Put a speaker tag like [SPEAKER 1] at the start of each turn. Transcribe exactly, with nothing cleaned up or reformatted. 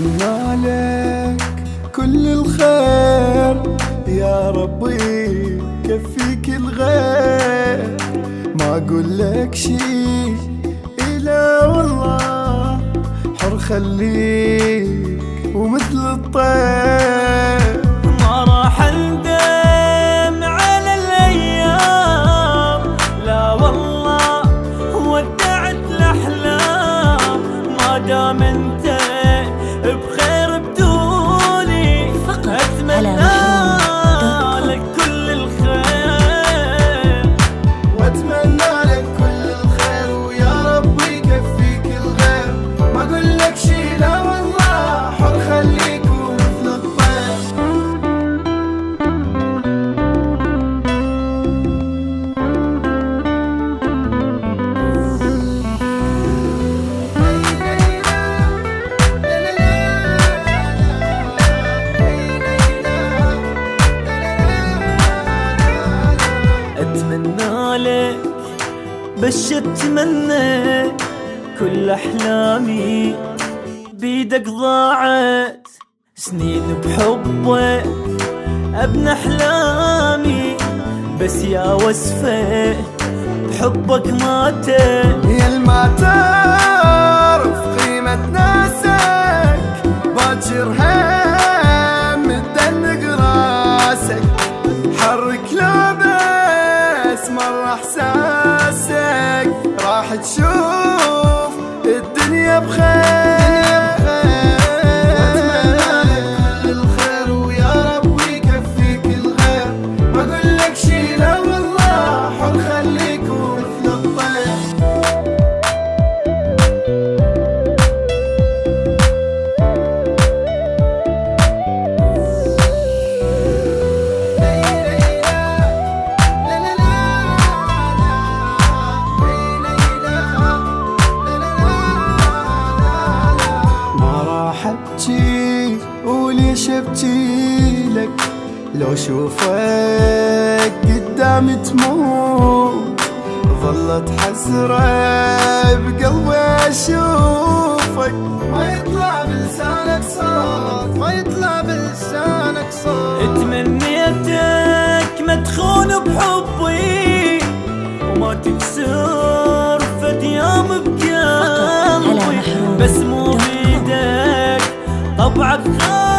[SPEAKER 1] اتمنى لك كل الخير يا ربي كفيك الغير، ما اقول لك شي الا والله حر خليك ومثل الطير.
[SPEAKER 2] ما راح اندم على الايام، لا والله ودعت الاحلام، ما دام انت بخير بدوني اتمنى لك كل الخير،
[SPEAKER 1] واتمنى لك كل الخير ويا ربي يكفيك الغير، ما اقول لك شي لا والله حر خليك ومثل الطير.
[SPEAKER 2] اتمنى لك بس اتمنى كل احلامي بيدك ضاعت، سنين بحبك ابنى احلامي، بس يا وصفه بحبك ماتت.
[SPEAKER 1] يا الما تعرف قيمة ناسك باكر هم تدنق راسك، حرك لا بس مرة احساسك راح تشوف الدنيا بخير. واتمنى لك كل الخير ويا ربي يكفيك الغير، ما اقول لك شي لا والله حر خليك ومثل الطير. ابكي وليش ابكي لك لو شوفك قدامي تموت، ظلت حسرة بقلبي اشوفك، ما يطلع بلسانك صوت، ما يطلع بلسانك صوت.
[SPEAKER 2] تمنيتك ما تخون بحبي وما تكسر فد يوم بقلبي، بس مو بيدك طبعك